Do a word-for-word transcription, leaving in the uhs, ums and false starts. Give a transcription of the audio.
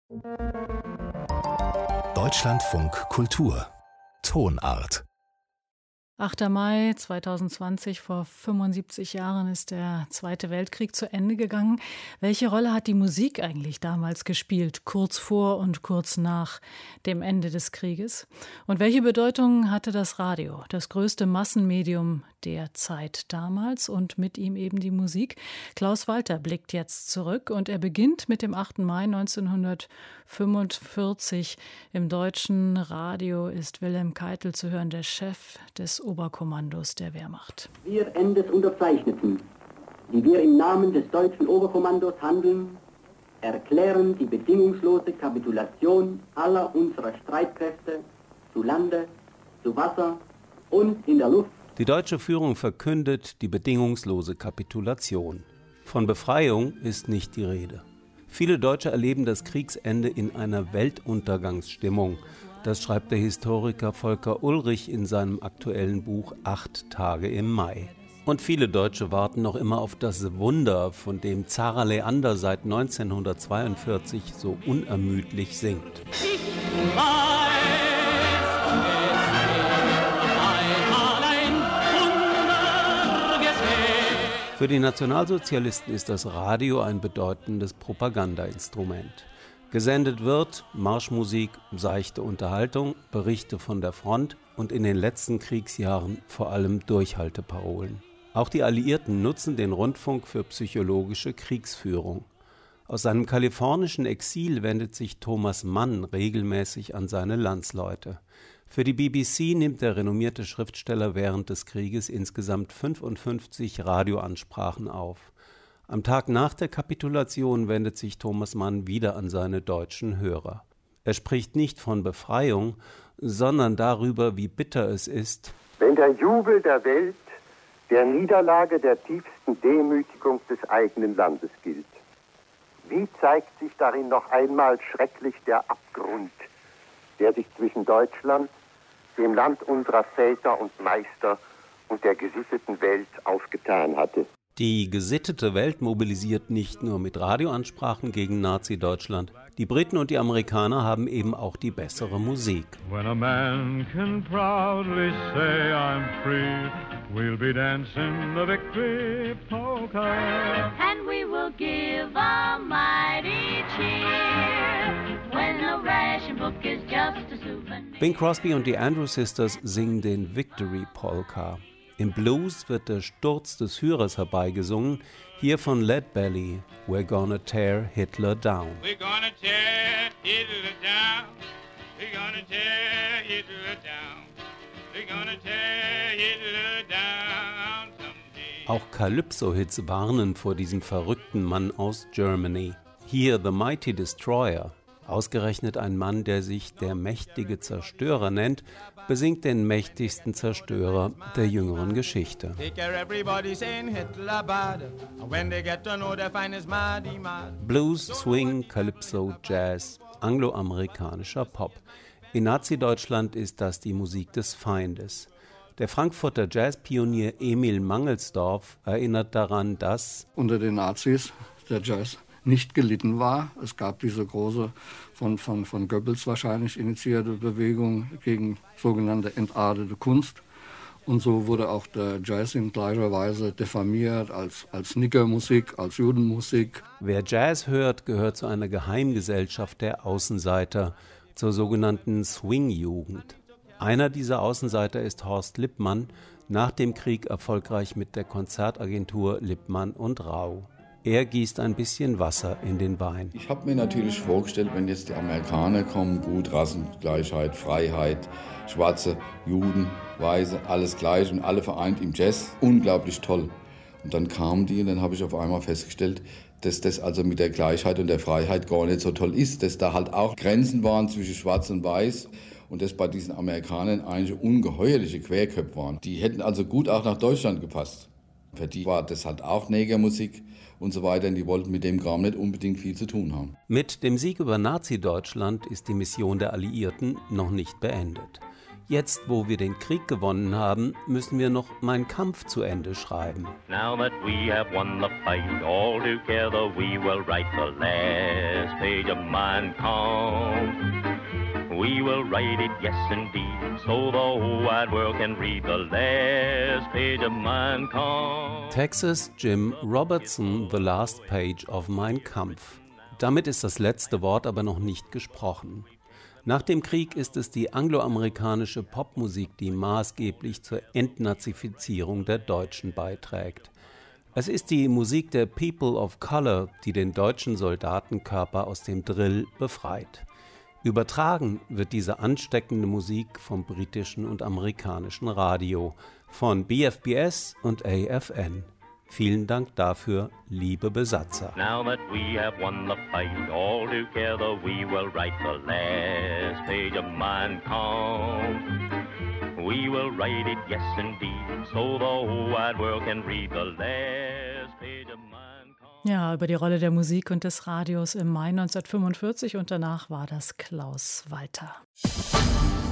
Deutschlandfunk Kultur Tonart. achter Mai zweitausendzwanzig, vor fünfundsiebzig Jahren ist der Zweite Weltkrieg zu Ende gegangen. Welche Rolle hat die Musik eigentlich damals gespielt, kurz vor und kurz nach dem Ende des Krieges? Und welche Bedeutung hatte das Radio, das größte Massenmedium der Zeit damals und mit ihm eben die Musik? Klaus Walter blickt jetzt zurück und er beginnt mit dem achten Mai neunzehnhundertfünfundvierzig. Im deutschen Radio ist Wilhelm Keitel zu hören, der Chef des Oberkommandos der Wehrmacht. Wir Endes Unterzeichneten, die wir im Namen des deutschen Oberkommandos handeln, erklären die bedingungslose Kapitulation aller unserer Streitkräfte zu Lande, zu Wasser und in der Luft. Die deutsche Führung verkündet die bedingungslose Kapitulation. Von Befreiung ist nicht die Rede. Viele Deutsche erleben das Kriegsende in einer Weltuntergangsstimmung. Das schreibt der Historiker Volker Ulrich in seinem aktuellen Buch Acht Tage im Mai. Und viele Deutsche warten noch immer auf das Wunder, von dem Zara Leander seit neunzehnhundertzweiundvierzig so unermüdlich singt. Ich weiß, Für die Nationalsozialisten ist das Radio ein bedeutendes Propagandainstrument. Gesendet wird Marschmusik, seichte Unterhaltung, Berichte von der Front und in den letzten Kriegsjahren vor allem Durchhalteparolen. Auch die Alliierten nutzen den Rundfunk für psychologische Kriegsführung. Aus seinem kalifornischen Exil wendet sich Thomas Mann regelmäßig an seine Landsleute. Für die B B C nimmt der renommierte Schriftsteller während des Krieges insgesamt fünfundfünfzig Radioansprachen auf. Am Tag nach der Kapitulation wendet sich Thomas Mann wieder an seine deutschen Hörer. Er spricht nicht von Befreiung, sondern darüber, wie bitter es ist, wenn der Jubel der Welt der Niederlage der tiefsten Demütigung des eigenen Landes gilt. Wie zeigt sich darin noch einmal schrecklich der Abgrund, der sich zwischen Deutschland, dem Land unserer Väter und Meister und der gesitteten Welt aufgetan hatte. Die gesittete Welt mobilisiert nicht nur mit Radioansprachen gegen Nazi-Deutschland. Die Briten und die Amerikaner haben eben auch die bessere Musik. When a man can proudly say I'm free, we'll be dancing the victory polka. and we will give a mighty cheer when the ration book is just a souvenir. Bing Crosby und die Andrews Sisters singen den Victory Polka. Im Blues wird der Sturz des Führers herbeigesungen, hier von Lead Belly, We're gonna tear Hitler down. We're gonna tear Hitler down. We're gonna tear Hitler down. We're gonna tear Hitler down someday. Auch Calypso-Hits warnen vor diesem verrückten Mann aus Germany. Hier The Mighty Destroyer. Ausgerechnet ein Mann, der sich der mächtige Zerstörer nennt, besingt den mächtigsten Zerstörer der jüngeren Geschichte. Blues, Swing, Calypso, Jazz, angloamerikanischer Pop. In Nazi-Deutschland ist das die Musik des Feindes. Der Frankfurter Jazzpionier Emil Mangelsdorf erinnert daran, dass unter den Nazis der Jazz nicht gelitten war. Es gab diese große, von, von, von Goebbels wahrscheinlich initiierte Bewegung gegen sogenannte entartete Kunst. Und so wurde auch der Jazz in gleicher Weise diffamiert als, als Nickermusik, als Judenmusik. Wer Jazz hört, gehört zu einer Geheimgesellschaft der Außenseiter, zur sogenannten Swing-Jugend. Einer dieser Außenseiter ist Horst Lippmann, nach dem Krieg erfolgreich mit der Konzertagentur Lippmann und Rau. Er gießt ein bisschen Wasser in den Wein. Ich habe mir natürlich vorgestellt, wenn jetzt die Amerikaner kommen, gut, Rassengleichheit, Freiheit, Schwarze, Juden, Weiße, alles gleich und alle vereint im Jazz. Unglaublich toll. Und dann kamen die und dann habe ich auf einmal festgestellt, dass das also mit der Gleichheit und der Freiheit gar nicht so toll ist, dass da halt auch Grenzen waren zwischen Schwarz und Weiß und dass bei diesen Amerikanern eigentlich ungeheuerliche Querköpfe waren. Die hätten also gut auch nach Deutschland gepasst. Für die war das halt auch Negermusik und so weiter. Und die wollten mit dem Kram nicht unbedingt viel zu tun haben. Mit dem Sieg über Nazi-Deutschland ist die Mission der Alliierten noch nicht beendet. Jetzt, wo wir den Krieg gewonnen haben, müssen wir noch Mein Kampf zu Ende schreiben. Now that we have won the fight, all together we will write the last page of Mein Kampf. We will write it, yes indeed, so the whole wide world can read the last page of Mein Kampf. Texas Jim Robertson, The Last Page of Mein Kampf. Damit ist das letzte Wort aber noch nicht gesprochen. Nach dem Krieg ist es die angloamerikanische Popmusik, die maßgeblich zur Entnazifizierung der Deutschen beiträgt. Es ist die Musik der People of Color, die den deutschen Soldatenkörper aus dem Drill befreit. Übertragen wird diese ansteckende Musik vom britischen und amerikanischen Radio, von B F B S und A F N. Vielen Dank dafür, liebe Besatzer. Now that we have won the fight, all together we will write the last page of Mein Kampf. We will write it, yes indeed, so the whole wide world can read the last page of Mein Kampf. Ja, über die Rolle der Musik und des Radios im Mai neunzehnhundertfünfundvierzig und danach war das Klaus Walter.